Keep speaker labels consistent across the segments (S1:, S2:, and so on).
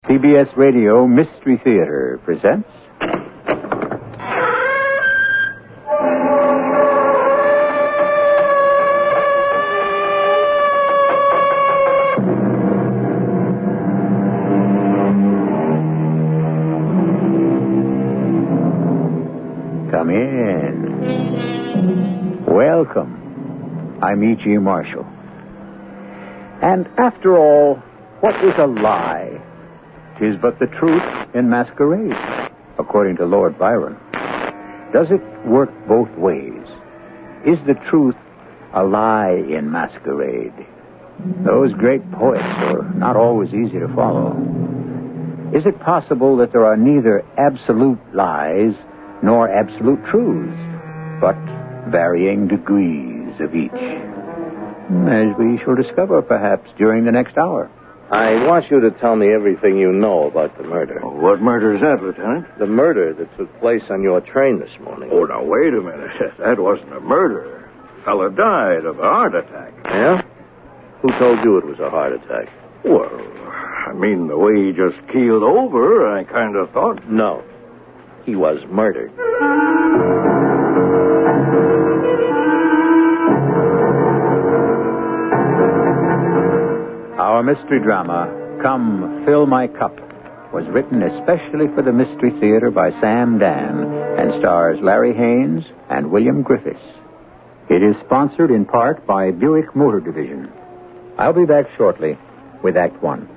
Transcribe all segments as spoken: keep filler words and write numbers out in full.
S1: C B S Radio Mystery Theater presents... Come in. Welcome. I'm E G. Marshall. And after all, what is a lie? 'Tis but the truth in masquerade, according to Lord Byron. Does it work both ways? Is the truth a lie in masquerade? Those great poets are not always easy to follow. Is it possible that there are neither absolute lies nor absolute truths, but varying degrees of each? As we shall discover, perhaps, during the next hour.
S2: I want you to tell me everything you know about the murder.
S3: Oh, what murder is that, Lieutenant?
S2: The murder that took place on your train this morning.
S3: Oh, now, wait a minute. That wasn't a murder. A fella died of a heart attack.
S2: Yeah? Who told you it was a heart attack?
S3: Well, I mean, the way he just keeled over, I kind of thought...
S2: No. He was murdered.
S1: Our mystery drama, Come Fill My Cup, was written especially for the Mystery Theater by Sam Dan and stars Larry Haynes and William Griffiths. It is sponsored in part by Buick Motor Division. I'll be back shortly with Act One.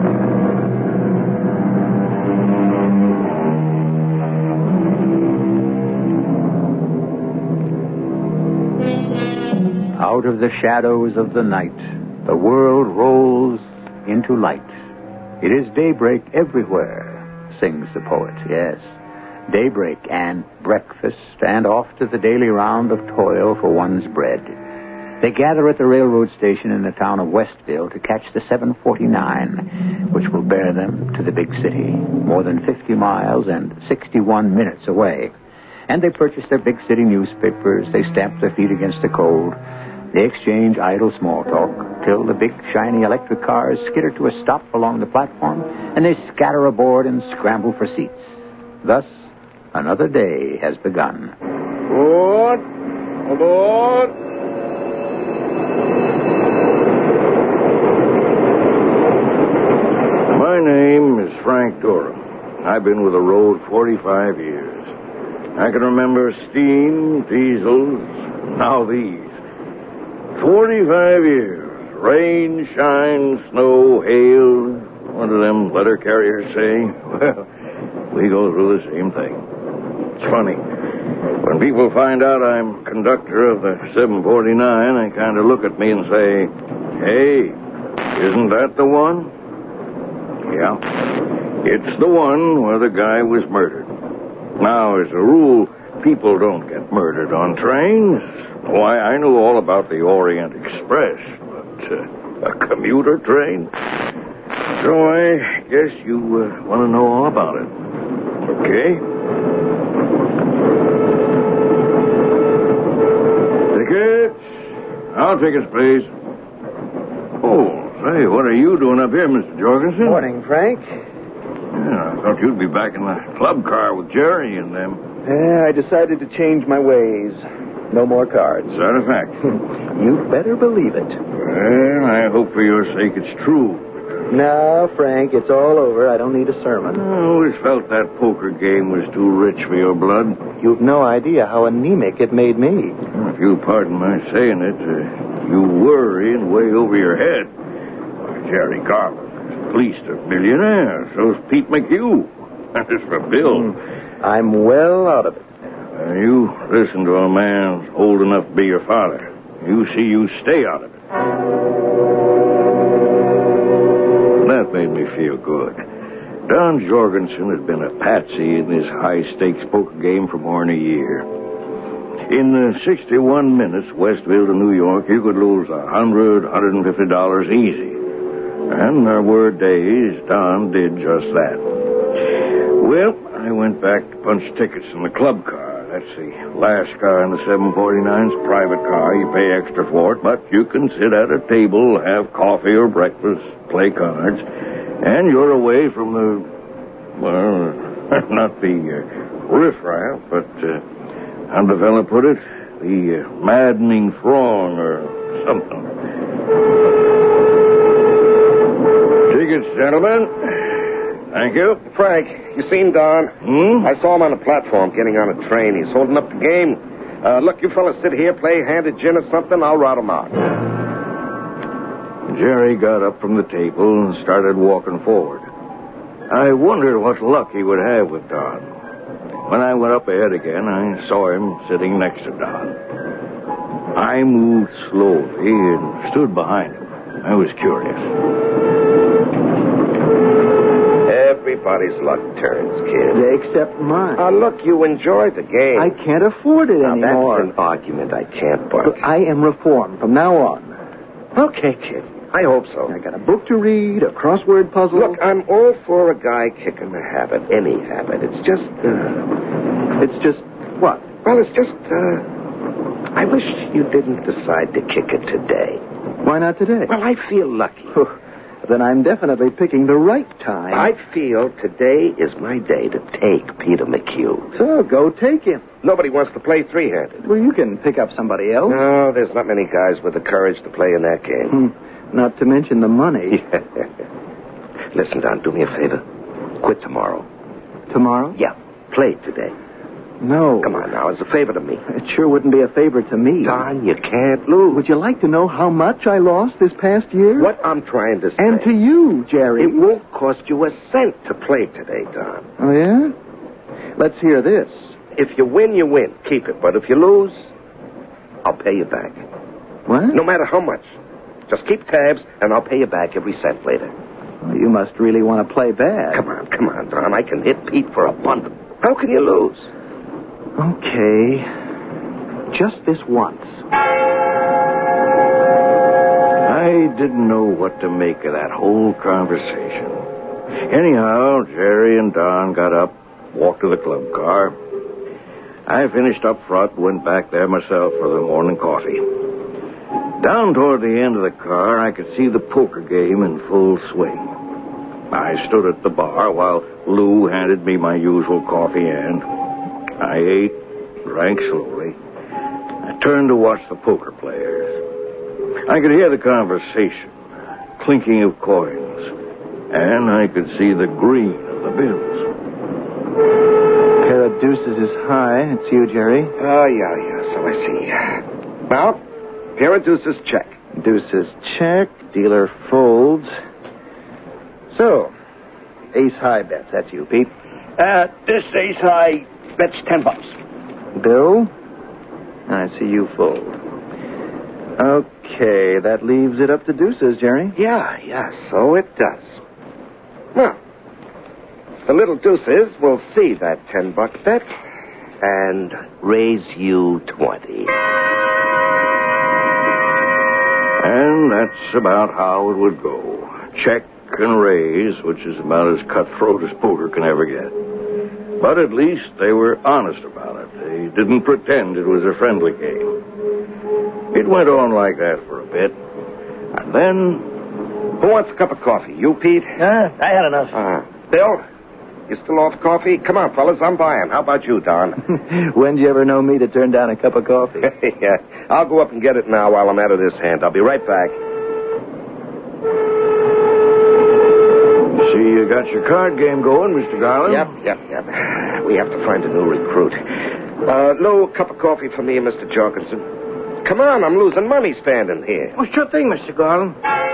S1: Out of the shadows of the night, the world rolls into light. It is daybreak everywhere, sings the poet, yes. Daybreak and breakfast and off to the daily round of toil for one's bread. They gather at the railroad station in the town of Westville to catch the seven forty-nine, which will bear them to the big city, more than fifty miles and sixty-one minutes away. And they purchase their big city newspapers. They stamp their feet against the cold. They exchange idle small talk till the big, shiny electric cars skitter to a stop along the platform, and they scatter aboard and scramble for seats. Thus, another day has begun.
S3: Aboard! Aboard! My name is Frank Durham. I've been with the road forty-five years. I can remember steam, diesels, now these. Forty-five years. Rain, shine, snow, hail. What do them letter carriers say? Well, we go through the same thing. It's funny. When people find out I'm conductor of the seven forty-nine, they kind of look at me and say, hey, isn't that the one? Yeah. It's the one where the guy was murdered. Now, as a rule, people don't get murdered on trains. Why, I know all about the Orient Express, but uh, a commuter train? So I guess you uh, want to know all about it. Okay? Tickets? Our tickets, please. Oh, say, what are you doing up here, Mister Jorgensen?
S4: Morning, Frank.
S3: Yeah, I thought you'd be back in the club car with Jerry and them.
S4: Yeah, I decided to change my ways. No more cards.
S3: Is that a fact?
S4: You better believe it.
S3: Well, I hope for your sake it's true.
S4: No, Frank, it's all over. I don't need a sermon.
S3: I always felt that poker game was too rich for your blood.
S4: You've no idea how anemic it made me.
S3: If you'll pardon my saying it, uh, you worry in way over your head. Why, Jerry Garland is at least a millionaire. So's Pete McHugh. As for Bill...
S4: Mm, I'm well out of it.
S3: Uh, you listen to a man old enough to be your father. You see you stay out of it. That made me feel good. Don Jorgensen had been a patsy in this high-stakes poker game for more than a year. In the sixty-one minutes, Westville to New York, you could lose a hundred, one hundred fifty dollars easy. And there were days Don did just that. Well, I went back to punch tickets in the club car. That's the last car in the seven forty-nine's private car. You pay extra for it, but you can sit at a table, have coffee or breakfast, play cards. And you're away from the, well, not the uh, riffraff, but, uh, how the fella put it? The uh, maddening throng or something. Tickets, gentlemen. Thank you.
S5: Frank, you seen Don?
S3: Hmm?
S5: I saw him on the platform getting on a train. He's holding up the game. Uh, look, you fellas sit here, play a hand of gin or something. I'll rout him out.
S3: Jerry got up from the table and started walking forward. I wondered what luck he would have with Don. When I went up ahead again, I saw him sitting next to Don. I moved slowly and stood behind him. I was curious.
S5: Everybody's luck turns, kid.
S4: Except mine.
S5: Uh, look, you enjoyed the game.
S4: I can't afford it
S5: now,
S4: anymore.
S5: That's an argument I can't buck.
S4: Look, I am reformed from now on.
S5: Okay, kid. I hope so.
S4: I got a book to read, a crossword puzzle.
S5: Look, I'm all for a guy kicking the habit, any habit. It's just, uh...
S4: It's just what?
S5: Well, it's just, uh... I wish you didn't decide to kick it today.
S4: Why not today?
S5: Well, I feel lucky.
S4: Then I'm definitely picking the right time.
S5: I feel today is my day to take Peter McHugh.
S4: So go take him.
S5: Nobody wants to play three-handed.
S4: Well, you can pick up somebody else.
S5: No, there's not many guys with the courage to play in that game.
S4: Hmm. Not to mention the money.
S5: Listen, Don, do me a favor. Quit tomorrow.
S4: Tomorrow?
S5: Yeah, play today.
S4: No.
S5: Come on now, as a favor to me.
S4: It sure wouldn't be a favor to me.
S5: Don, you can't lose.
S4: Would you like to know how much I lost this past year?
S5: What I'm trying to say.
S4: And to you, Jerry.
S5: It won't cost you a cent to play today, Don.
S4: Oh, yeah? Let's hear this.
S5: If you win, you win. Keep it. But if you lose, I'll pay you back.
S4: What?
S5: No matter how much. Just keep tabs, and I'll pay you back every cent later.
S4: Well, you must really want to play bad.
S5: Come on, come on, Don. I can hit Pete for a bundle. How can you lose?
S4: Okay. Just this once.
S3: I didn't know what to make of that whole conversation. Anyhow, Jerry and Don got up, walked to the club car. I finished up front and went back there myself for the morning coffee. Down toward the end of the car, I could see the poker game in full swing. I stood at the bar while Lou handed me my usual coffee and I ate, drank slowly. I turned to watch the poker players. I could hear the conversation, clinking of coins, and I could see the green of the bills.
S4: Pair of deuces is high. It's you, Jerry.
S5: Oh, yeah, yeah, so I see. Now, pair of deuces, check.
S4: Deuces, check. Dealer folds. So, ace high bets. That's you, Pete.
S6: Uh, this ace high bets ten bucks.
S4: Bill? I see you fold. Okay, that leaves it up to deuces, Jerry.
S5: Yeah, yeah, so it does. Well, the little deuces will see that ten-buck bet and raise you twenty.
S3: And that's about how it would go. Check and raise, which is about as cutthroat as poker can ever get. But at least they were honest about it. They didn't pretend it was a friendly game. It went on like that for a bit. And then...
S5: Who wants a cup of coffee? You, Pete?
S6: Uh, I had enough.
S5: Uh, Bill? You still off coffee? Come on, fellas, I'm buying. How about you, Don?
S4: When'd you ever know me to turn down a cup of coffee?
S5: Yeah, I'll go up and get it now while I'm out of this hand. I'll be right back.
S3: See, you got your card game going, Mister Garland.
S5: Yep, yep, yep. We have to find a new recruit. Uh, Lou, a cup of coffee for me and Mister Jorgensen. Come on, I'm losing money standing here.
S6: Oh, sure thing, Mister Garland.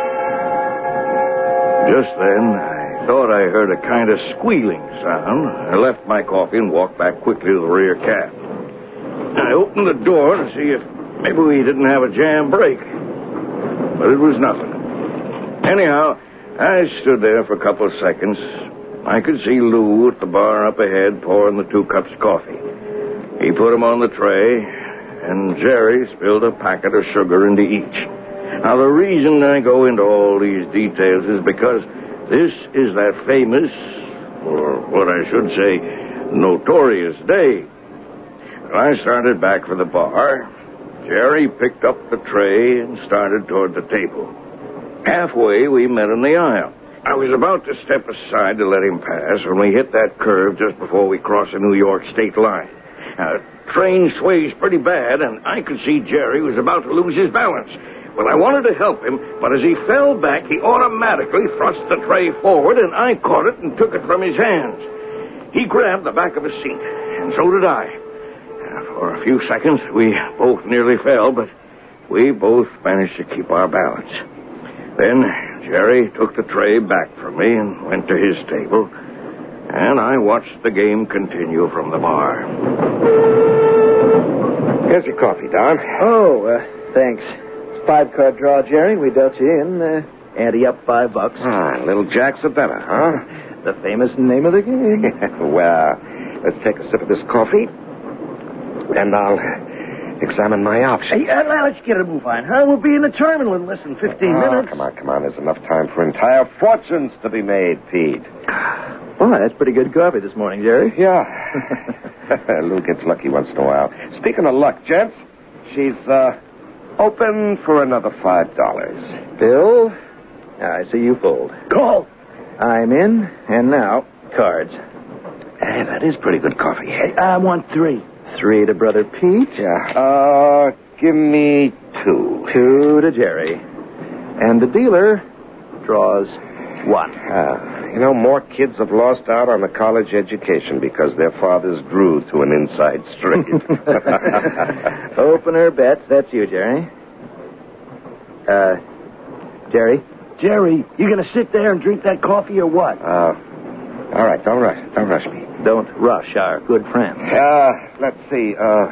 S3: Just then, I thought I heard a kind of squealing sound. I left my coffee and walked back quickly to the rear cab. I opened the door to see if maybe we didn't have a jam break. But it was nothing. Anyhow, I stood there for a couple of seconds. I could see Lou at the bar up ahead pouring the two cups of coffee. He put them on the tray, and Jerry spilled a packet of sugar into each. Now, the reason I go into all these details is because this is that famous, or what I should say, notorious day. When I started back for the bar, Jerry picked up the tray and started toward the table. Halfway, we met in the aisle. I was about to step aside to let him pass when we hit that curve just before we crossed the New York state line. Now, the train sways pretty bad, and I could see Jerry was about to lose his balance. Well, I wanted to help him, but as he fell back, he automatically thrust the tray forward, and I caught it and took it from his hands. He grabbed the back of his seat, and so did I. For a few seconds, we both nearly fell, but we both managed to keep our balance. Then Jerry took the tray back from me and went to his table, and I watched the game continue from the bar.
S5: Here's your coffee, Don.
S4: Oh, uh, thanks. Five-card draw, Jerry. We dealt you in. Uh, ante up five bucks.
S5: Ah, little jacks are better, huh?
S4: The famous name of the game.
S5: Well, let's take a sip of this coffee, and I'll examine my options.
S6: Hey, uh, let's get a move on, huh? We'll be in the terminal in less than fifteen
S5: oh,
S6: minutes.
S5: Come on, come on. There's enough time for entire fortunes to be made, Pete.
S4: Boy, that's pretty good coffee this morning, Jerry.
S5: Yeah. Lou gets lucky once in a while. Speaking of luck, gents, she's uh, open for another five dollars.
S4: Bill, I see you fold.
S6: Call.
S4: I'm in, and now, cards.
S5: Hey, that is pretty good coffee.
S6: Hey, I want three.
S4: Three to Brother Pete.
S5: Yeah. Uh, give me two.
S4: Two to Jerry. And the dealer draws one.
S5: Uh, you know, more kids have lost out on a college education because their fathers drew to an inside straight.
S4: Opener bets. That's you, Jerry. Uh, Jerry?
S6: Jerry, you going to sit there and drink that coffee or what?
S5: Uh, all right, don't rush. Don't rush me.
S4: Don't rush our good friend.
S5: Uh, let's see. Uh,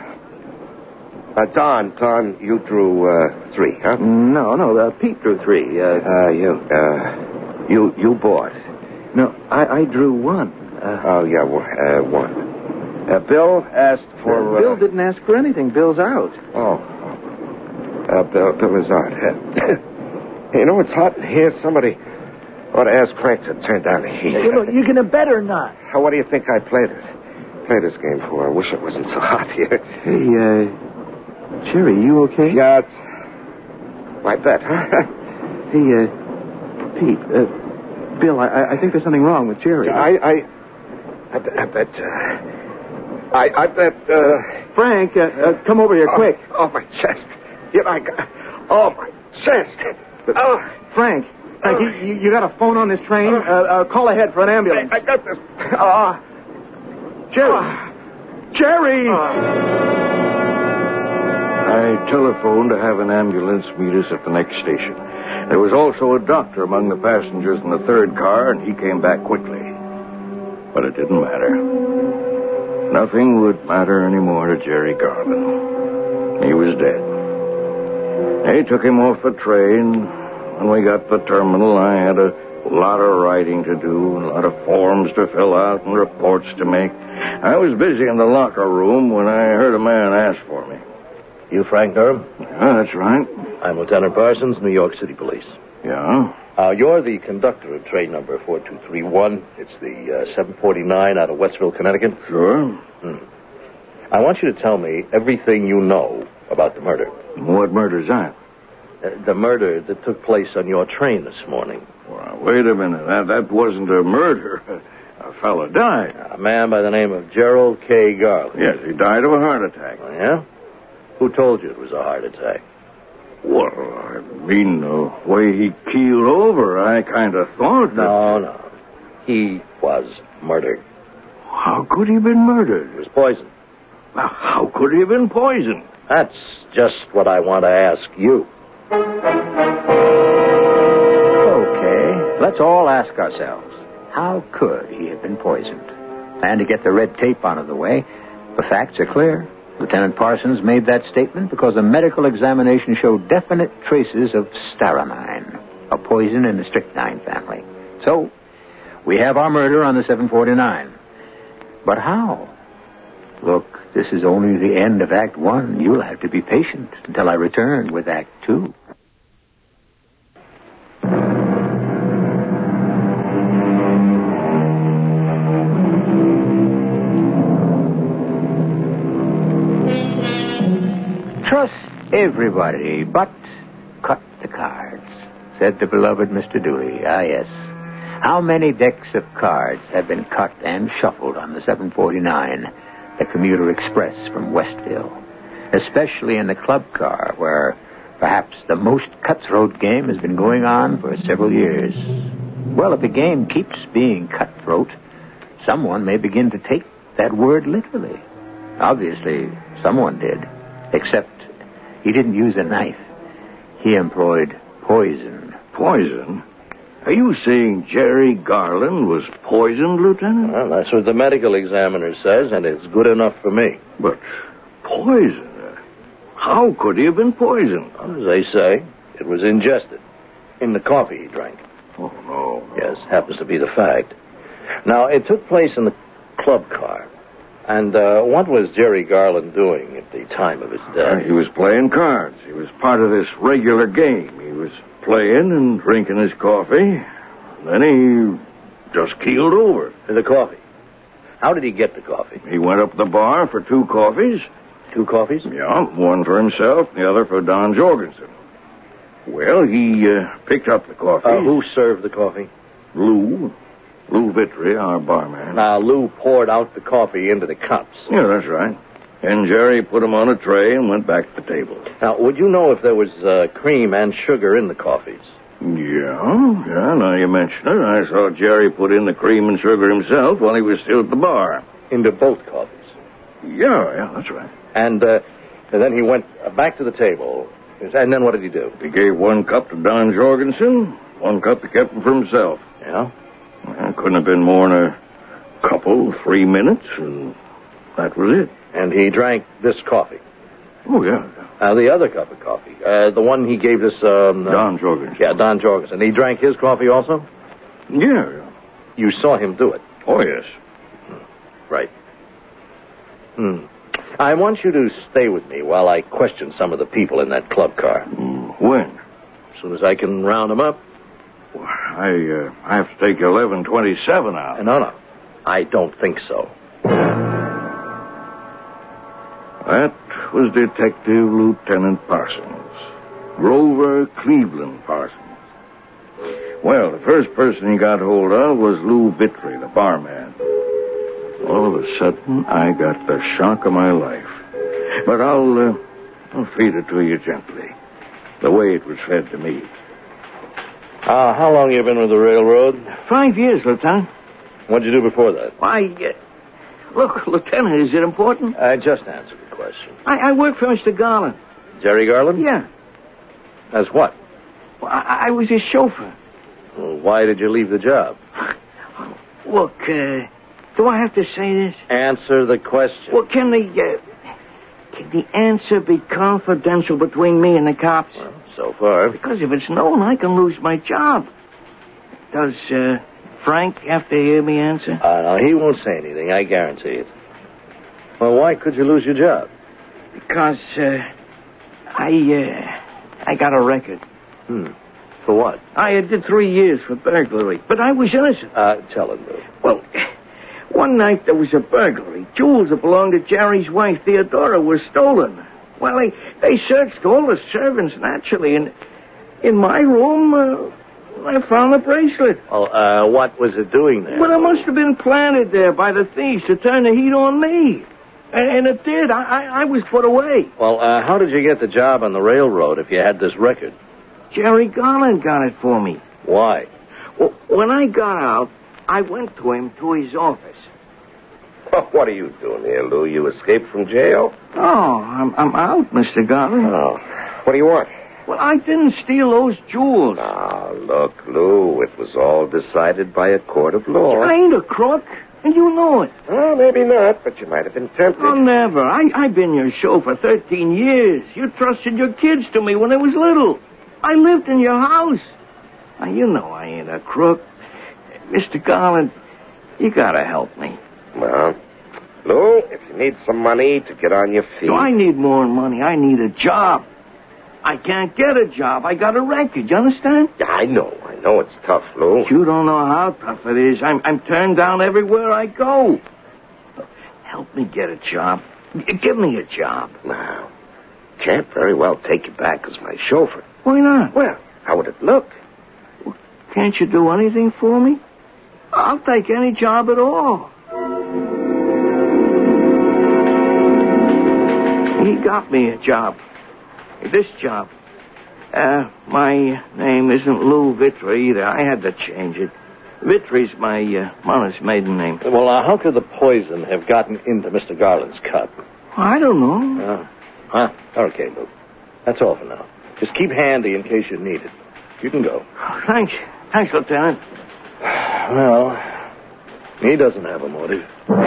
S5: uh Don, Don, you drew uh, three, huh?
S4: No, no, uh, Pete drew three. Uh,
S5: uh you, uh, you, you bought.
S4: No, I, I drew one.
S5: Uh, oh, yeah, uh, one. Uh, Bill asked for...
S4: Uh, Bill didn't ask for anything. Bill's out.
S5: Oh. Uh, Bill, Bill is out. You know, it's hot in here. Somebody ought to ask Frank to turn down the heat.
S6: Hey, look, you going to bet or not?
S5: How, what do you think I played it? Played this game for? I wish it wasn't so hot here.
S4: Hey, uh, Jerry, you okay?
S5: Yeah, it's my bet, huh?
S4: Hey, uh, Pete, uh, Bill, I, I think there's something wrong with Jerry.
S5: I, I, I, I bet, uh, I, I bet, uh...
S4: Frank, uh, uh, come over here,
S5: oh,
S4: quick.
S5: Oh, my chest. You know, I got, oh, my chest. Oh.
S4: Frank, Frank, oh. you, you got a phone on this train? Uh, uh, call ahead for an ambulance.
S5: I, I got this.
S4: Ah. Uh, Jerry. Uh, Jerry! Uh.
S3: I telephoned to have an ambulance meet us at the next station. There was also a doctor among the passengers in the third car, and he came back quickly. But it didn't matter. Nothing would matter anymore to Jerry Garvin. He was dead. They took him off the train. When we got to the terminal, I had a lot of writing to do, a lot of forms to fill out and reports to make. I was busy in the locker room when I heard a man ask for me.
S7: You Frank Durham?
S3: Yeah, that's right.
S7: I'm Lieutenant Parsons, New York City Police.
S3: Yeah?
S7: Uh, you're the conductor of train number four two three one. It's the uh, seven forty-nine out of Westville, Connecticut.
S3: Sure.
S7: Hmm. I want you to tell me everything you know about the murder.
S3: What murder's that?
S7: Uh, the murder that took place on your train this morning.
S3: Well, wait a minute. That, that wasn't a murder. A fella died.
S7: A man by the name of Gerald K. Garland.
S3: Yes, he died of a heart attack.
S7: Oh, yeah? Who told you it was a heart attack?
S3: Well, I mean, the way he keeled over, I kind of thought that...
S7: No, no. He was murdered.
S3: How could he have been murdered?
S7: He was poisoned.
S3: Now, how could he have been poisoned?
S7: That's just what I want to ask you.
S1: Okay, let's all ask ourselves, how could he have been poisoned? And to get the red tape out of the way, the facts are clear. Lieutenant Parsons made that statement because a medical examination showed definite traces of staramine, a poison in the strychnine family. So, we have our murder on the seven forty-nine. But how? Look, this is only the end of Act One. You'll have to be patient until I return with Act Two. Trust everybody, but cut the cards, said the beloved Mister Dewey. Ah, yes. How many decks of cards have been cut and shuffled on the seven forty-nine, the commuter express from Westville, especially in the club car where perhaps the most cutthroat game has been going on for several years. Well, if the game keeps being cutthroat, someone may begin to take that word literally. Obviously, someone did, except he didn't use a knife. He employed poison.
S3: Poison? Are you saying Jerry Garland was poisoned, Lieutenant?
S7: Well, that's what the medical examiner says, and it's good enough for me.
S3: But poison? How could he have been poisoned?
S7: As they say, it was ingested in the coffee he drank.
S3: Oh, no.
S7: Yes, happens to be the fact. Now, it took place in the club car. And uh, what was Jerry Garland doing at the time of his death?
S3: Uh, he was playing cards. He was part of this regular game. He was playing and drinking his coffee. Then he just keeled over.
S7: The coffee. How did he get the coffee?
S3: He went up the bar for two coffees.
S7: Two coffees?
S3: Yeah, one for himself, the other for Don Jorgensen. Well, he uh, picked up the coffee.
S7: Uh, who served the coffee?
S3: Lou. Lou Vitry, our barman.
S7: Now, Lou poured out the coffee into the cups.
S3: Yeah, that's right. And Jerry put them on a tray and went back to the table.
S7: Now, would you know if there was uh, cream and sugar in the coffees?
S3: Yeah, yeah, now you mention it. I saw Jerry put in the cream and sugar himself while he was still at the bar.
S7: Into both coffees?
S3: Yeah, yeah, that's right.
S7: And, uh, and then he went back to the table. And then what did he do?
S3: He gave one cup to Don Jorgensen, one cup he kept for himself.
S7: Yeah?
S3: Well, couldn't have been more than a couple, three minutes, and that was it.
S7: And he drank this coffee?
S3: Oh, yeah.
S7: Uh, the other cup of coffee. Uh, the one he gave this... Um, uh,
S3: Don Jorgensen.
S7: Yeah, Don Jorgensen. He drank his coffee also?
S3: Yeah, yeah.
S7: You saw him do it?
S3: Oh, yes.
S7: Right. Hmm. I want you to stay with me while I question some of the people in that club car.
S3: Mm, when?
S7: As soon as I can round them up.
S3: Well, I, uh, I have to take eleven twenty-seven out.
S7: No, no. I don't think so.
S3: That was Detective Lieutenant Parsons. Grover Cleveland Parsons. Well, the first person he got hold of was Lou Vitry, the barman. All of a sudden, I got the shock of my life. But I'll, uh, I'll feed it to you gently, the way it was fed to me.
S7: Uh, how long you been with the railroad?
S6: Five years, Lieutenant.
S7: What'd you do before that?
S6: Why, uh, look, Lieutenant, is it important?
S7: Uh, just answer the question.
S6: I, I work for Mister Garland.
S7: Jerry Garland?
S6: Yeah.
S7: As what?
S6: Well, I, I was his chauffeur.
S7: Well, why did you leave the job?
S6: Look, uh, do I have to say this?
S7: Answer the question.
S6: Well, can the, uh, can the answer be confidential between me and the cops?
S7: Well, so far.
S6: Because if it's known, I can lose my job. Does, uh, Frank have to hear me answer?
S7: Uh, no, he won't say anything, I guarantee it. Well, why could you lose your job?
S6: Because, uh, I, uh, I got a record.
S7: Hmm. For what?
S6: I did three years for burglary, but I was innocent.
S7: Uh, tell him, Lou.
S6: Well, one night there was a burglary. Jewels that belonged to Jerry's wife, Theodora, were stolen. Well, they, they searched all the servants, naturally, and in my room, uh, I found the bracelet.
S7: Well, uh, what was it doing there?
S6: Well, it must have been planted there by the thieves to turn the heat on me. And, and it did. I, I, I was put away.
S7: Well, uh, how did you get the job on the railroad if you had this record?
S6: Jerry Garland got it for me.
S7: Why?
S6: Well, when I got out, I went to him to his office.
S5: Well, what are you doing here, Lou? You escaped from jail?
S6: Oh, I'm, I'm out, Mister Garland.
S5: Oh. What do you want?
S6: Well, I didn't steal those jewels.
S5: Ah, look, Lou, it was all decided by a court of law.
S6: I ain't a crook, and you know it.
S5: Well, maybe not, but you might have been tempted.
S6: Oh, never. I, I've been your show for thirteen years. You trusted your kids to me when they was little. I lived in your house. Now, you know I ain't a crook. Mister Garland, you gotta help me.
S5: Well, Lou, if you need some money to get on your feet...
S6: Do I need more money? I need a job. I can't get a job. I got a record. You understand?
S5: I know. I know it's tough, Lou.
S6: You don't know how tough it is. I'm, I'm turned down everywhere I go. Help me get a job. Give me a job.
S5: Now, can't very well take you back as my chauffeur.
S6: Why not?
S5: Well, how would it look?
S6: Can't you do anything for me? I'll take any job at all. He got me a job. This job. Uh, my name isn't Lou Vitry either. I had to change it. Vitry's my uh, mother's maiden name.
S7: Well, uh, how could the poison have gotten into Mister Garland's cup?
S6: I don't know.
S7: Oh. Huh? Okay, Lou. That's all for now. Just keep handy in case you need it. You can go.
S6: Oh, thanks. Thanks, Lieutenant.
S7: Well, he doesn't have a motive.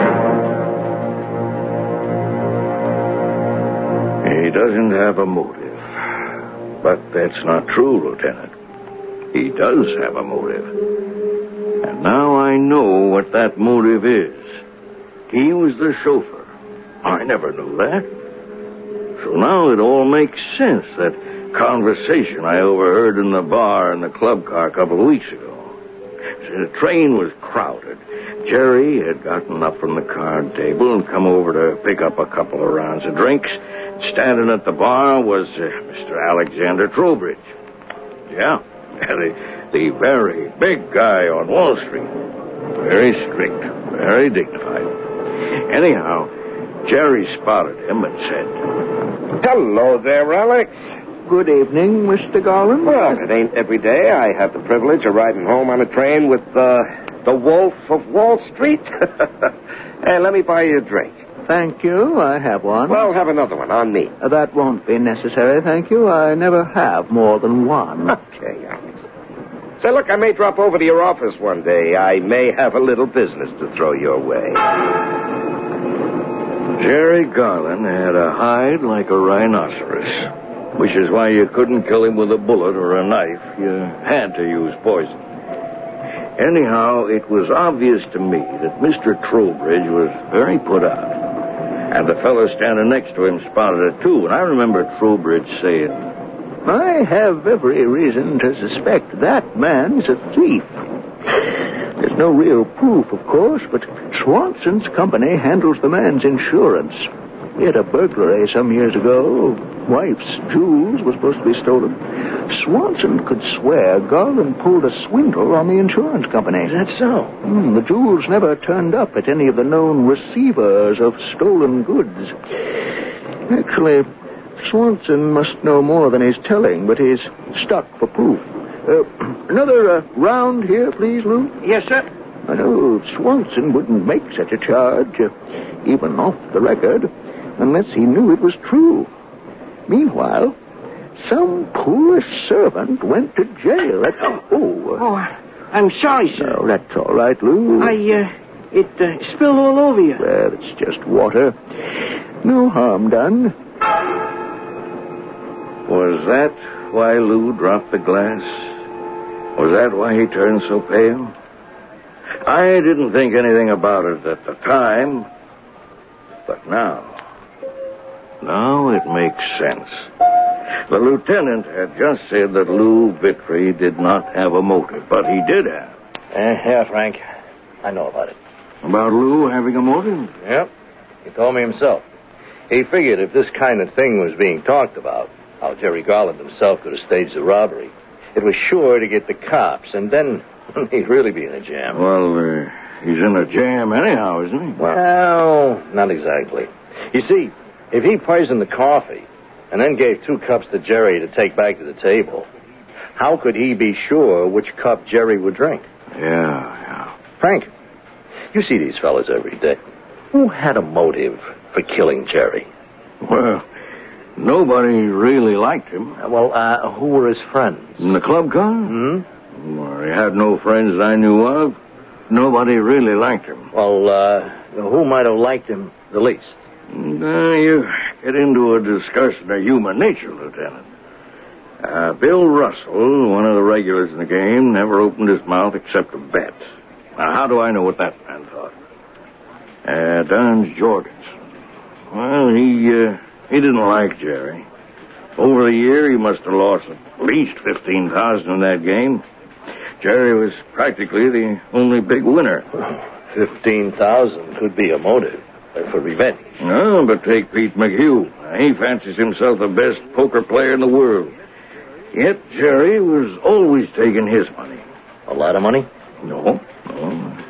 S3: He doesn't have a motive. But that's not true, Lieutenant. He does have a motive. And now I know what that motive is. He was the chauffeur. I never knew that. So now it all makes sense, that conversation I overheard in the bar in the club car a couple of weeks ago. The train was crowded. Jerry had gotten up from the card table and come over to pick up a couple of rounds of drinks. Standing at the bar was uh, Mister Alexander Trowbridge. Yeah, the, the very big guy on Wall Street. Very strict, very dignified. Anyhow, Jerry spotted him and said,
S5: Hello there, Alex.
S4: Good evening, Mister Garland.
S5: Well, it ain't every day I have the privilege of riding home on a train with uh, the Wolf of Wall Street. Hey, let me buy you a drink.
S4: Thank you. I have one.
S5: Well, have another one on me.
S4: Uh, that won't be necessary, thank you. I never have more than one.
S5: Okay, Alex. Say, look, I may drop over to your office one day. I may have a little business to throw your way.
S3: Jerry Garland had a hide like a rhinoceros, which is why you couldn't kill him with a bullet or a knife. You had to use poison. Anyhow, it was obvious to me that Mister Trowbridge was very put out. And the fellow standing next to him spotted it, too. And I remember Trowbridge saying,
S4: I have every reason to suspect that man's a thief. There's no real proof, of course, but Swanson's company handles the man's insurance. He had a burglary some years ago. Wife's jewels were supposed to be stolen. Swanson could swear Garland pulled a swindle on the insurance company.
S7: Is that so?
S4: Mm, the jewels never turned up at any of the known receivers of stolen goods. Actually, Swanson must know more than he's telling, but he's stuck for proof. Uh, another uh, round here, please, Lou?
S6: Yes, sir.
S4: I know Swanson wouldn't make such a charge, uh, even off the record, unless he knew it was true. Meanwhile, some poor servant went to jail. That's, oh, uh,
S6: Oh, I'm sorry, sir.
S4: no, that's all right, Lou.
S6: I, uh, it uh, spilled all over you.
S4: Well, it's just water. No harm done.
S3: was that why Lou dropped the glass? Was that why he turned so pale? I didn't think anything about it at the time, but now... Now it makes sense. The lieutenant had just said that Lou Vitry did not have a motive, but he did have.
S7: Eh, yeah, Frank. I know about it.
S3: About Lou having a motive?
S7: Yep. He told me himself. He figured if this kind of thing was being talked about, how Jerry Garland himself could have staged the robbery, it was sure to get the cops, and then he'd really be in a jam.
S3: Well, uh, he's in a jam anyhow, isn't he?
S7: Well, not exactly. You see, if he poisoned the coffee and then gave two cups to Jerry to take back to the table, how could he be sure which cup Jerry would drink?
S3: Yeah, yeah.
S7: Frank, you see these fellas every day. Who had a motive for killing Jerry?
S3: Well, nobody really liked him.
S7: Well, uh, who were his friends?
S3: In the club car?
S7: Hmm?
S3: Well, he had no friends I knew of. Nobody really liked him.
S7: Well, uh, who might have liked him the least?
S3: Uh, you get into a discussion of human nature, Lieutenant. Uh, Bill Russell, one of the regulars in the game, never opened his mouth except to bet. Now, how do I know what that man thought? Uh, Don Jorgensen. Well, he, uh, he didn't like Jerry. Over the year, he must have lost at least fifteen thousand in that game. Jerry was practically the only big winner.
S7: Fifteen thousand could be a motive for revenge.
S3: No, but take Pete McHugh. He fancies himself the best poker player in the world. Yet Jerry was always taking his money.
S7: A lot of money?
S3: No, no.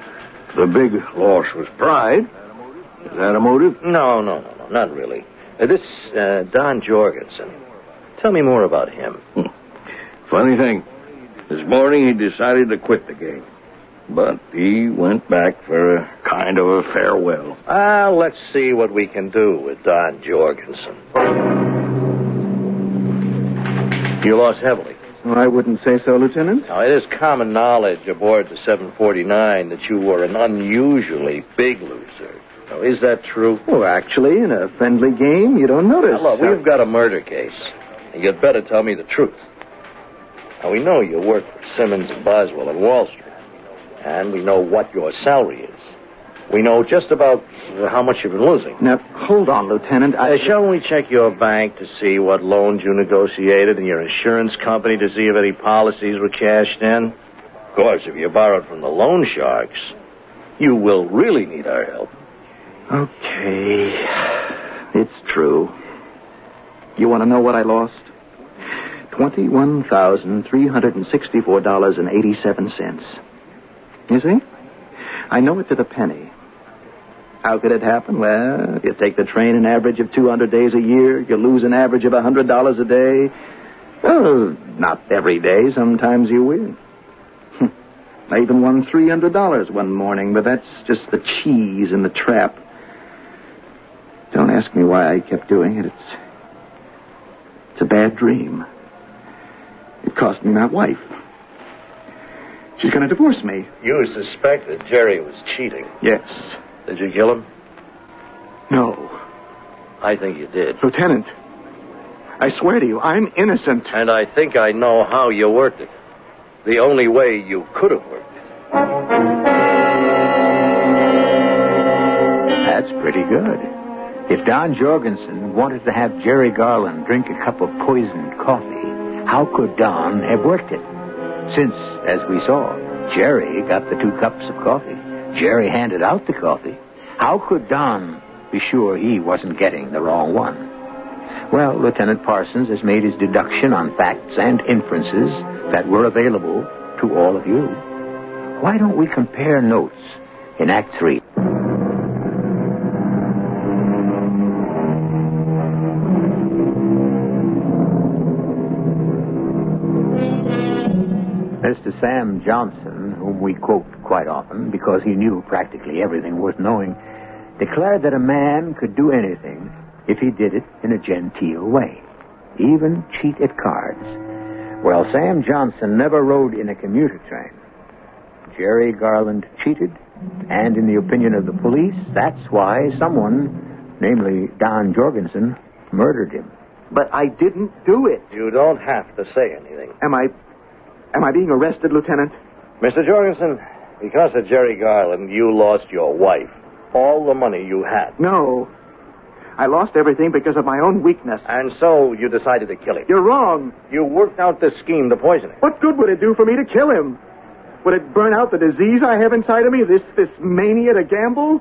S3: the big loss was pride. Is that a motive?
S7: No, no, no, no, not really. Uh, this uh, Don Jorgensen. Tell me more about him.
S3: Hmm. Funny thing. This morning he decided to quit the game. But he went back for a kind of a farewell.
S7: Ah, let's see what we can do with Don Jorgensen. You lost heavily.
S4: Well, I wouldn't say so, Lieutenant.
S7: Now, it is common knowledge aboard the seven forty-nine that you were an unusually big loser. Now, is that true?
S4: Well, actually, in a friendly game, you don't notice.
S7: Now, look, we've got a murder case, and you'd better tell me the truth. Now, we know you work for Simmons and Boswell on Wall Street, and we know what your salary is. We know just about how much you've been losing.
S4: Now, hold on, Lieutenant. I...
S7: Uh, shall we check your bank to see what loans you negotiated and your insurance company to see if any policies were cashed in? Of course, if you borrowed from the loan sharks, you will really need our help.
S4: Okay. It's true. You want to know what I lost? twenty-one thousand three hundred sixty-four dollars and eighty-seven cents. You see? I know it to the penny. How could it happen? Well, if you take the train an average of two hundred days a year, you lose an average of one hundred dollars a day. Well, not every day. Sometimes you win. I even won three hundred dollars one morning, but that's just the cheese in the trap. Don't ask me why I kept doing it. It's, it's a bad dream. It cost me my wife. She's going to divorce me.
S7: You suspected Jerry was cheating.
S4: Yes.
S7: Did you kill him?
S4: No.
S7: I think you did.
S4: Lieutenant, I swear to you, I'm innocent.
S7: And I think I know how you worked it. The only way you could have worked it.
S1: That's pretty good. If Don Jorgensen wanted to have Jerry Garland drink a cup of poisoned coffee, how could Don have worked it? Since, as we saw, Jerry got the two cups of coffee. Jerry handed out the coffee. How could Don be sure he wasn't getting the wrong one? Well, Lieutenant Parsons has made his deduction on facts and inferences that were available to all of you. Why don't we compare notes in Act Three? Mister Sam Johnson, whom we quote quite often because he knew practically everything worth knowing, declared that a man could do anything if he did it in a genteel way, even cheat at cards. Well, Sam Johnson never rode in a commuter train. Jerry Garland cheated, and in the opinion of the police, that's why someone, namely Don Jorgensen, murdered him.
S4: But I didn't do it.
S7: You don't have to say anything.
S4: Am I... Am I being arrested, Lieutenant?
S7: Mister Jorgensen, because of Jerry Garland, you lost your wife. All the money you had.
S4: No. I lost everything because of my own weakness.
S7: And so you decided to kill him.
S4: You're wrong.
S7: You worked out this scheme to poison him.
S4: What good would it do for me to kill him? Would it burn out the disease I have inside of me, this, this mania to gamble?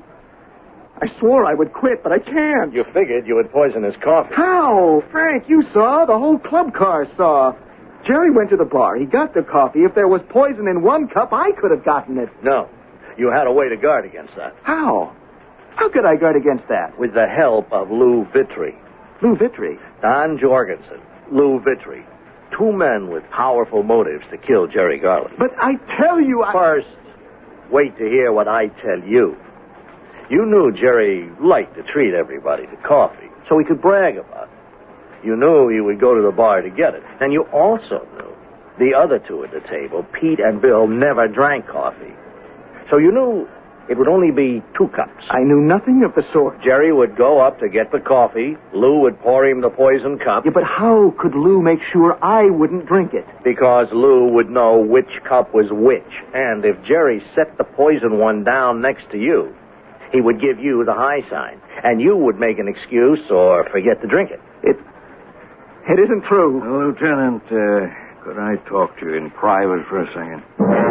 S4: I swore I would quit, but I can't.
S7: You figured you would poison his coffee.
S4: How? Frank, you saw. The whole club car saw. Jerry went to the bar. He got the coffee. If there was poison in one cup, I could have gotten it.
S7: No. You had a way to guard against that.
S4: How? How could I guard against that?
S7: With the help of Lou Vitry.
S4: Lou Vitry?
S7: Don Jorgensen. Lou Vitry. Two men with powerful motives to kill Jerry Garland.
S4: But I tell you, I...
S7: First, wait to hear what I tell you. You knew Jerry liked to treat everybody to coffee, so he could brag about it. You knew he would go to the bar to get it. And you also knew the other two at the table, Pete and Bill, never drank coffee. So you knew it would only be two cups.
S4: I knew nothing of the sort.
S7: Jerry would go up to get the coffee. Lou would pour him the poison cup.
S4: Yeah, but how could Lou make sure I wouldn't drink it?
S7: Because Lou would know which cup was which. And if Jerry set the poison one down next to you, he would give you the high sign. And you would make an excuse or forget to drink it.
S4: It... It isn't true.
S3: Well, Lieutenant, uh, could I talk to you in private for a second?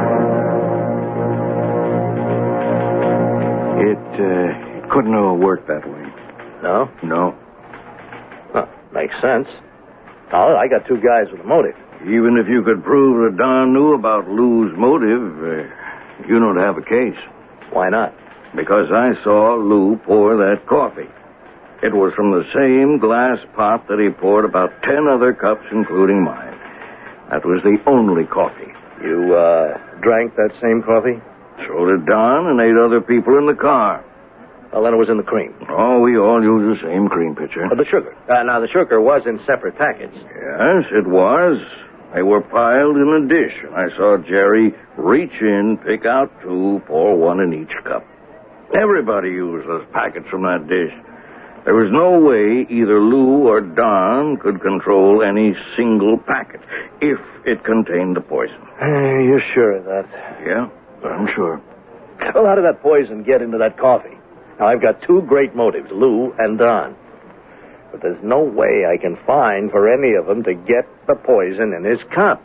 S3: It, uh, it couldn't have worked that way.
S7: No?
S3: No.
S7: Well, makes sense. Oh, I got two guys with a motive.
S3: Even if you could prove that Don knew about Lou's motive, uh, you don't have a case.
S7: Why not?
S3: Because I saw Lou pour that coffee. It was from the same glass pot that he poured about ten other cups, including mine. That was the only coffee.
S7: You, uh, drank that same coffee?
S3: So did Don and eight other people in the car.
S7: Well, then it was in the cream.
S3: Oh, we all use the same cream pitcher.
S7: Uh, the sugar. Uh, now, the sugar was in separate packets.
S3: Yes, it was. They were piled in a dish, and I saw Jerry reach in, pick out two, pour one in each cup. Everybody used those packets from that dish. There was no way either Lou or Don could control any single packet if it contained the poison.
S7: Uh, you're sure of that?
S3: Yeah, I'm sure.
S7: Well, how did that poison get into that coffee? Now, I've got two great motives, Lou and Don. But there's no way I can find for any of them to get the poison in his cup.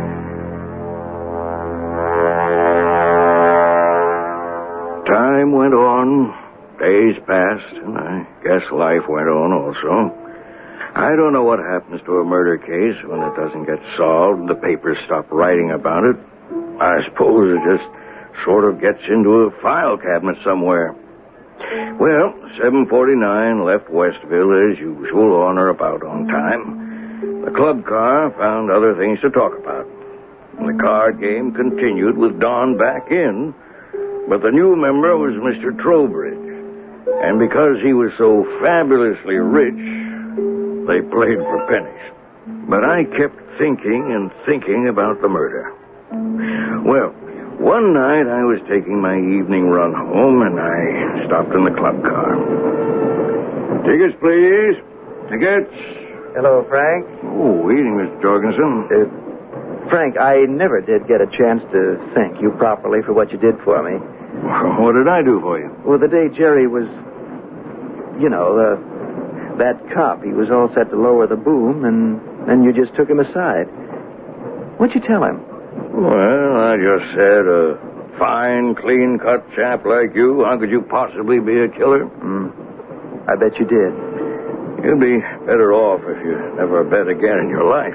S3: Time went on. Days passed, and I guess life went on also. I don't know what happens to a murder case when it doesn't get solved and the papers stop writing about it. I suppose it just sort of gets into a file cabinet somewhere. Well, seven forty-nine left Westville as usual, on or about on time. The club car found other things to talk about. The card game continued with Don back in, but the new member was Mister Trowbridge. And because he was so fabulously rich, they played for pennies. But I kept thinking and thinking about the murder. Well, one night I was taking my evening run home, and I stopped in the club car. Tickets, please. Tickets.
S8: Hello, Frank.
S3: Oh, evening, Mister Jorgensen.
S8: Uh, Frank, I never did get a chance to thank you properly for what you did for me.
S3: What did I do for you?
S8: Well, the day Jerry was, you know, uh, that cop, he was all set to lower the boom, and then you just took him aside. What'd you tell him?
S3: Well, I just said, a fine, clean-cut chap like you, how could you possibly be a killer?
S8: Mm, I bet you did.
S3: You'd be better off if you never bet again in your life.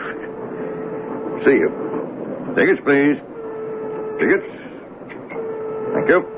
S3: See you. Tickets, please. Tickets. Thank you.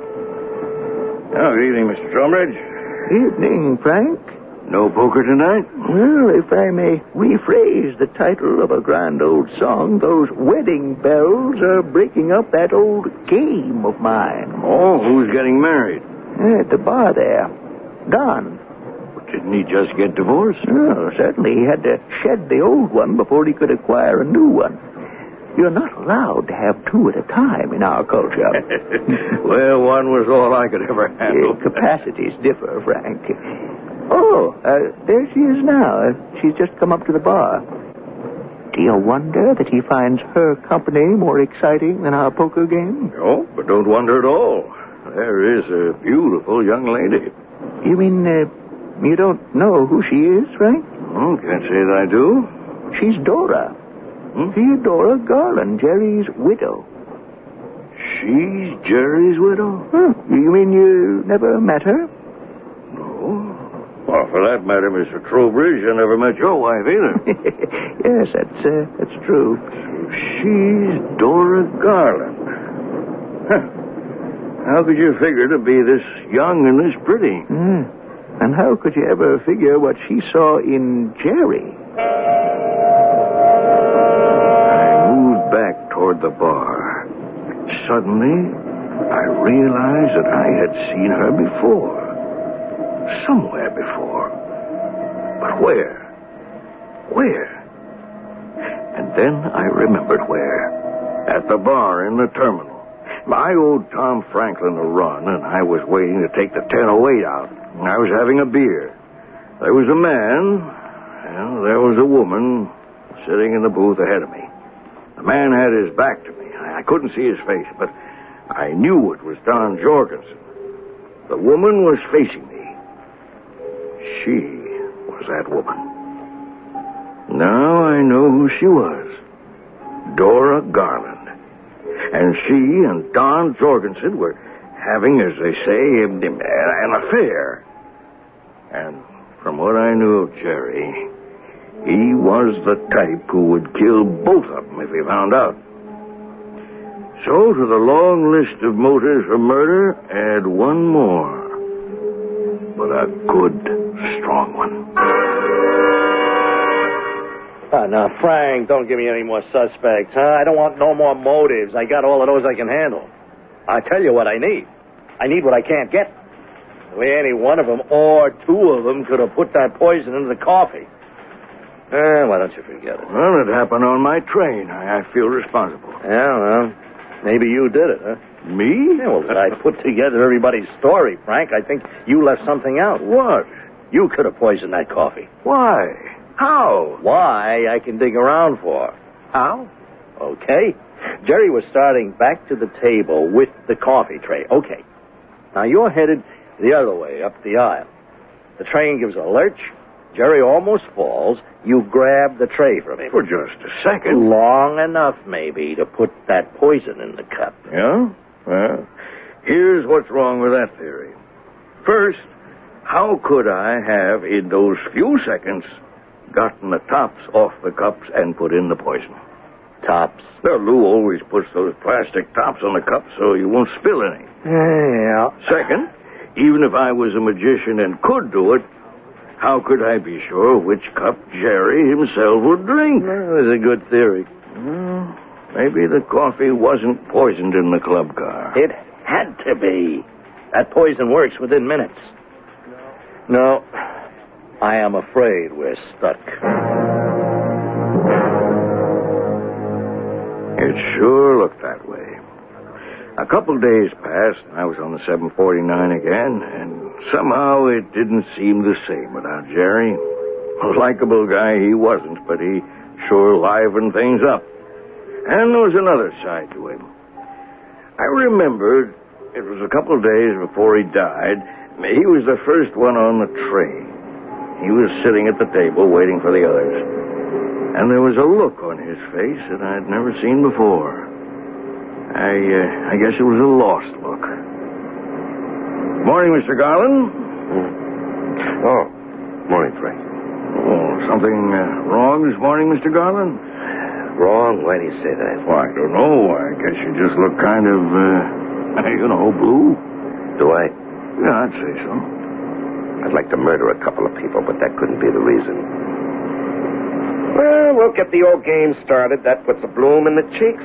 S3: Oh, good evening, Mister Trowbridge.
S8: Evening, Frank.
S3: No poker tonight?
S8: Well, if I may rephrase the title of a grand old song, those wedding bells are breaking up that old game of mine.
S3: Oh, who's getting married?
S8: At the bar there. Don.
S3: Didn't he just get divorced?
S8: Oh, certainly. He had to shed the old one before he could acquire a new one. You're not allowed to have two at a time in our culture.
S3: Well, one was all I could ever handle.
S8: Uh, capacities differ, Frank. Oh, uh, there she is now. Uh, she's just come up to the bar. Do you wonder that he finds her company more exciting than our poker game?
S3: No, but don't wonder at all. There is a beautiful young lady.
S8: You mean uh, you don't know who she is, Frank?
S3: Oh, can't say that I do.
S8: She's Dora.
S3: Hmm?
S8: Theodora Garland, Jerry's widow.
S3: She's Jerry's widow?
S8: Huh. You mean you never met her?
S3: No. Well, for that matter, Mister Trowbridge, I never met your wife either.
S8: Yes, that's uh, that's true.
S3: She's Dora Garland. Huh. How could you figure to be this young and this pretty?
S8: Mm. And how could you ever figure what she saw in Jerry?
S3: I moved back toward the bar. Suddenly, I realized that I had seen her before. Somewhere before. But where? Where? And then I remembered where. At the bar in the terminal. I owed Tom Franklin a run, and I was waiting to take the ten oh eight out. I was having a beer. There was a man, and there was a woman sitting in the booth ahead of me. The man had his back to me. I couldn't see his face, but I knew it was Don Jorgensen. The woman was facing me. She was that woman. Now I know who she was. Dora Garland. And she and Don Jorgensen were having, as they say, an affair. And from what I knew of Jerry, he was the type who would kill both of them if he found out. So, to the long list of motives for murder, add one more. But a good, strong one.
S7: Oh, now, Frank, don't give me any more suspects, huh? I don't want no more motives. I got all of those I can handle. I tell you what I need. I need what I can't get. The way any one of them or two of them could have put that poison into the coffee. Eh, why don't you forget it?
S3: Well, it happened on my train. I, I feel responsible.
S7: Yeah, well, maybe you did it, huh?
S3: Me?
S7: Yeah, well, I put together everybody's story, Frank. I think you left something out.
S3: What?
S7: You could have poisoned that coffee.
S3: Why? How?
S7: Why, I can dig around for.
S3: How?
S7: Okay. Jerry was starting back to the table with the coffee tray. Okay. Now, you're headed the other way, up the aisle. The train gives a lurch. Jerry almost falls. You grab the tray from him.
S3: For just a second.
S7: Long enough, maybe, to put that poison in the cup.
S3: Yeah? Well, here's what's wrong with that theory. First, how could I have, in those few seconds, gotten the tops off the cups and put in the poison?
S7: Tops?
S3: Well, Lou always puts those plastic tops on the cups so you won't spill any.
S7: Yeah.
S3: Second, even if I was a magician and could do it, how could I be sure which cup Jerry himself would drink?
S7: Well, that's a good theory.
S3: Well, maybe the coffee wasn't poisoned in the club car.
S7: It had to be. That poison works within minutes. No, I am afraid we're stuck.
S3: It sure looked that way. A couple days passed, and I was on the seven forty-nine again, and somehow it didn't seem the same without Jerry. A likable guy he wasn't, but he sure livened things up. And there was another side to him. I remembered it was a couple days before he died. He was the first one on the train. He was sitting at the table waiting for the others. And there was a look on his face that I'd never seen before. I uh, I guess it was a lost look. Morning, Mister Garland.
S5: Oh, morning, Frank.
S3: Oh, something uh, wrong this morning, Mister Garland?
S5: Wrong? Why do you say that?
S3: Well, I don't know. I guess you just look kind of, uh, you know, blue.
S5: Do I?
S3: Yeah, I'd say so.
S5: I'd like to murder a couple of people, but that couldn't be the reason. Well, we'll get the old game started. That puts a bloom in the cheeks.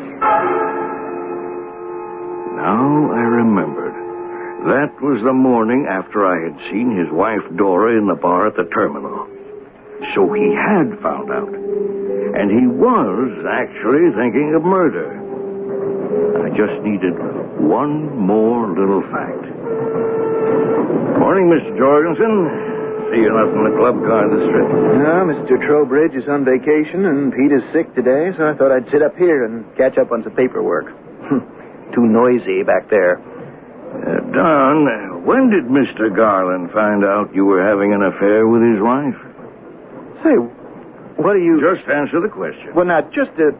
S3: Now I remembered. That was the morning after I had seen his wife Dora in the bar at the terminal. So he had found out. And he was actually thinking of murder. I just needed one more little fact. Morning, Mister Jorgensen. See you up in the club car this trip.
S8: No, Mister Trowbridge is on vacation, and Pete is sick today, so I thought I'd sit up here and catch up on some paperwork. Too noisy back there.
S3: Uh, Don, when did Mister Garland find out you were having an affair with his wife?
S8: Say, what do you...
S3: Just answer the question.
S8: Well, not just a...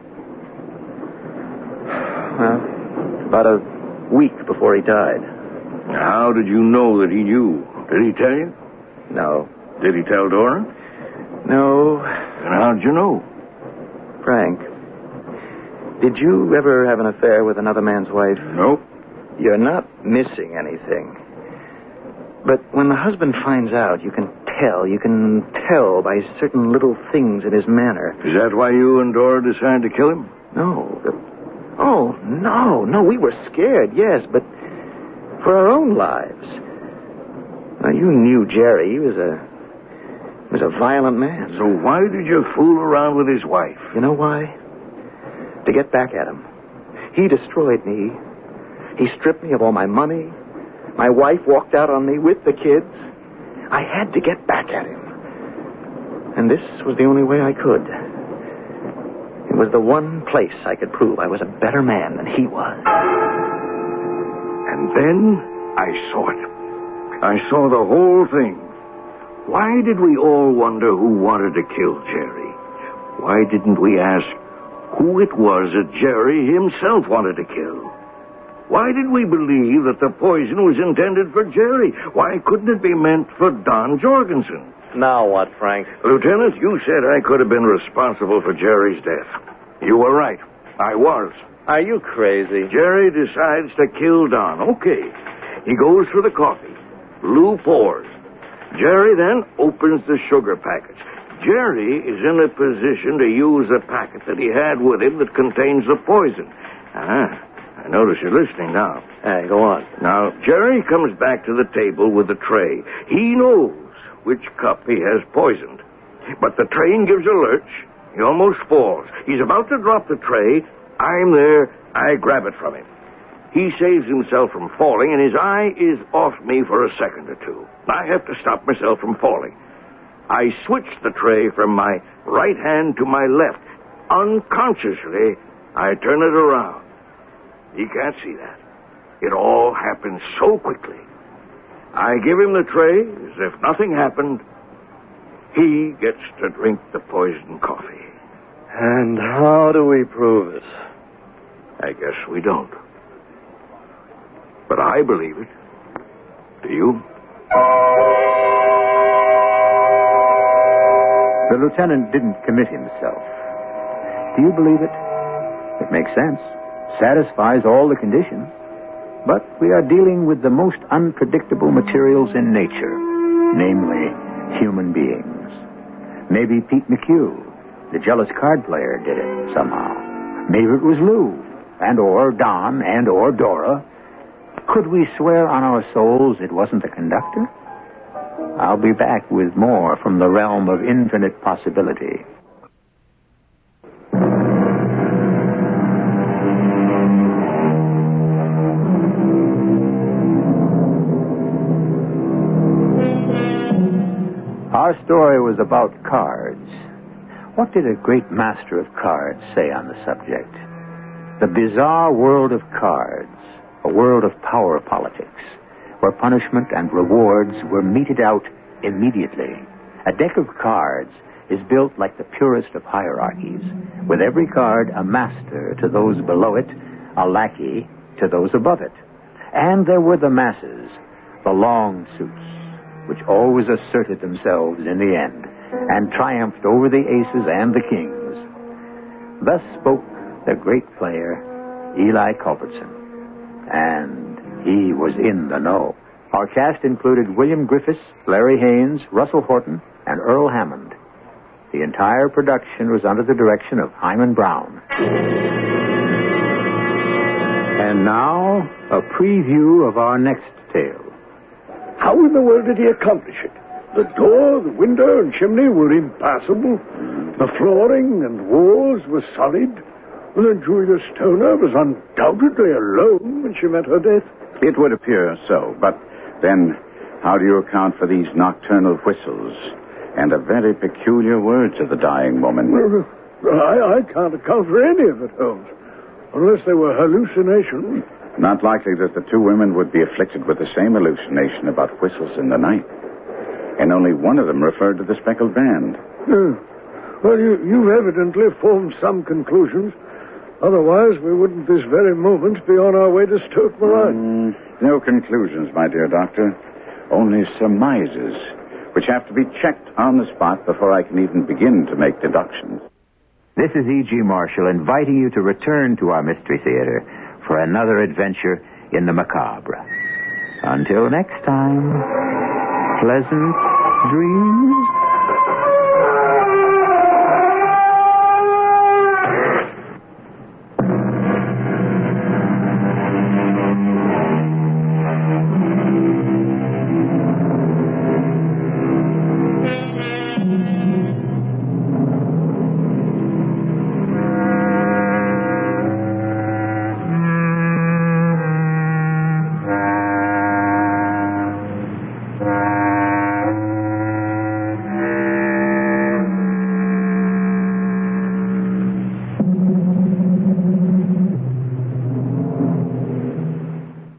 S8: Well, about a week before he died.
S3: How did you know that he knew? Did he tell you?
S8: No.
S3: Did he tell Dora?
S8: No.
S3: And how'd you know?
S8: Frank, did you ever have an affair with another man's wife?
S3: Nope.
S8: You're not missing anything. But when the husband finds out, you can tell. You can tell by certain little things in his manner.
S3: Is that why you and Dora decided to kill him?
S8: No. Oh, no. No, we were scared, yes, but for our own lives. Now, you knew Jerry. He was a... He was a violent man.
S3: So why did you fool around with his wife?
S8: You know why? To get back at him. He destroyed me. He stripped me of all my money. My wife walked out on me with the kids. I had to get back at him. And this was the only way I could. It was the one place I could prove I was a better man than he was.
S3: And then I saw it. I saw the whole thing. Why did we all wonder who wanted to kill Jerry? Why didn't we ask who it was that Jerry himself wanted to kill? Why did we believe that the poison was intended for Jerry? Why couldn't it be meant for Don Jorgensen?
S7: Now what, Frank?
S3: Lieutenant, you said I could have been responsible for Jerry's death. You were right. I was.
S2: Are you crazy?
S3: Jerry decides to kill Don. Okay. He goes for the coffee. Lou pours. Jerry then opens the sugar packets. Jerry is in a position to use a packet that he had with him that contains the poison. Ah, I notice you're listening now.
S2: Hey, go on.
S3: Now, Jerry comes back to the table with the tray. He knows which cup he has poisoned. But the train gives a lurch. He almost falls. He's about to drop the tray. I'm there. I grab it from him. He saves himself from falling, and his eye is off me for a second or two. I have to stop myself from falling. I switch the tray from my right hand to my left. Unconsciously, I turn it around. He can't see that. It all happens so quickly. I give him the tray as if nothing happened. He gets to drink the poisoned coffee.
S2: And how do we prove it?
S3: I guess we don't. But I believe it. Do you?
S1: The lieutenant didn't commit himself. Do you believe it? It makes sense. Satisfies all the conditions. But we are dealing with the most unpredictable materials in nature, namely human beings. Maybe Pete McHugh, the jealous card player, did it somehow. Maybe it was Lou, and or Don, and or Dora. Could we swear on our souls it wasn't the conductor? I'll be back with more from the realm of infinite possibility. Our story was about cards. What did a great master of cards say on the subject? The bizarre world of cards, a world of power politics, where punishment and rewards were meted out immediately. A deck of cards is built like the purest of hierarchies, with every card a master to those below it, a lackey to those above it. And there were the masses, the long suits, which always asserted themselves in the end and triumphed over the aces and the kings. Thus spoke the great player, Eli Culbertson. And he was in the know. Our cast included William Griffiths, Larry Haynes, Russell Horton, and Earl Hammond. The entire production was under the direction of Hyman Brown. And now, a preview of our next tale.
S4: How in the world did he accomplish it? The door, the window, and chimney were impassable. The flooring and walls were solid. And then Julia Stoner was undoubtedly alone when she met her death.
S9: It would appear so, but then how do you account for these nocturnal whistles and the very peculiar words of the dying woman?
S4: Well, I, I can't account for any of it, Holmes, unless they were hallucinations.
S9: Not likely that the two women would be afflicted with the same hallucination about whistles in the night. And only one of them referred to the speckled band.
S4: Yeah. Well, you, you've evidently formed some conclusions. Otherwise, we wouldn't this very moment be on our way to Stoke Moran.
S9: Mm, no conclusions, my dear doctor. Only surmises, which have to be checked on the spot before I can even begin to make deductions.
S1: This is E G. Marshall inviting you to return to our Mystery Theater for another adventure in the macabre. Until next time, pleasant dreams.